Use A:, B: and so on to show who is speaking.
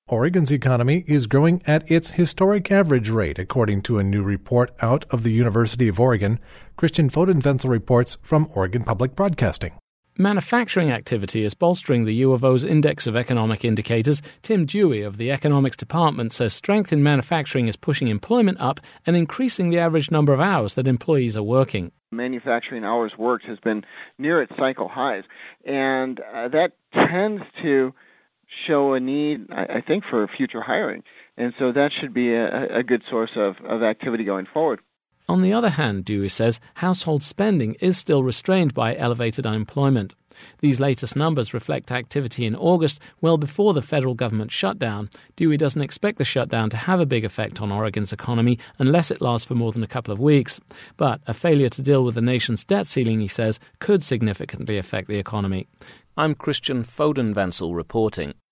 A: Oregon's economy is growing at its historic average rate, according to a new report out of the University of Oregon. Christian Fodenfensel reports from Oregon Public Broadcasting.
B: Manufacturing activity is bolstering the U of O's Index of Economic Indicators. Tim Dewey of the Economics Department says strength in manufacturing is pushing employment up and increasing the average number of hours that employees are working.
C: Manufacturing hours worked has been near its cycle highs, and that tends to show a need, I think, for future hiring. And so that should be a good source of activity going forward.
B: On the other hand, Dewey says, household spending is still restrained by elevated unemployment. These latest numbers reflect activity in August, well before the federal government shutdown. Dewey doesn't expect the shutdown to have a big effect on Oregon's economy unless it lasts for more than a couple of weeks. But a failure to deal with the nation's debt ceiling, he says, could significantly affect the economy. I'm Christian Fodenfensel reporting.